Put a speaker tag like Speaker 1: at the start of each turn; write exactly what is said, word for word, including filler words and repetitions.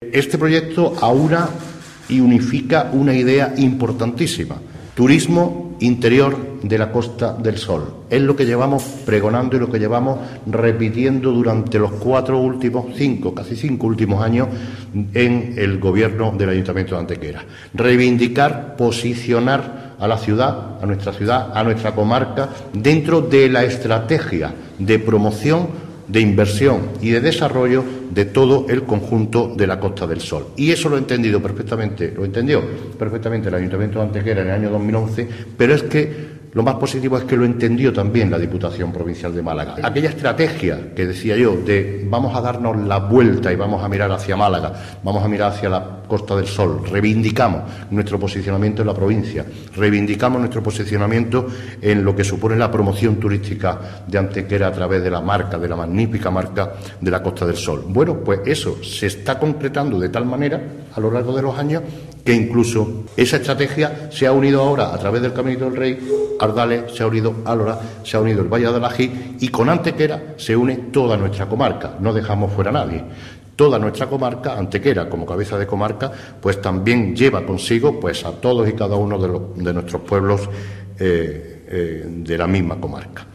Speaker 1: Este proyecto aúna y unifica una idea importantísima: turismo interior de la Costa del Sol. Es lo que llevamos pregonando y lo que llevamos repitiendo durante los cuatro últimos, cinco, casi cinco últimos años en el gobierno del Ayuntamiento de Antequera. Reivindicar, posicionar a la ciudad, a nuestra ciudad, a nuestra comarca, dentro de la estrategia de promoción, de inversión y de desarrollo de todo el conjunto de la Costa del Sol. Y eso lo ha entendido perfectamente, lo entendió perfectamente el Ayuntamiento de Antequera en el año dos mil once, pero es que lo más positivo es que lo entendió también la Diputación Provincial de Málaga. Aquella estrategia que decía yo de vamos a darnos la vuelta y vamos a mirar hacia Málaga, vamos a mirar hacia la Costa del Sol, reivindicamos nuestro posicionamiento en la provincia, reivindicamos nuestro posicionamiento en lo que supone la promoción turística de Antequera a través de la marca, de la magnífica marca de la Costa del Sol. Bueno, pues eso se está concretando de tal manera a lo largo de los años que incluso esa estrategia se ha unido ahora a través del Caminito del Rey, Ardales, se ha unido Álora, se ha unido el Valle de Alagí, y con Antequera se une toda nuestra comarca. No dejamos fuera a nadie. Toda nuestra comarca, Antequera como cabeza de comarca, pues también lleva consigo pues a todos y cada uno de, los, de nuestros pueblos eh, eh, de la misma comarca.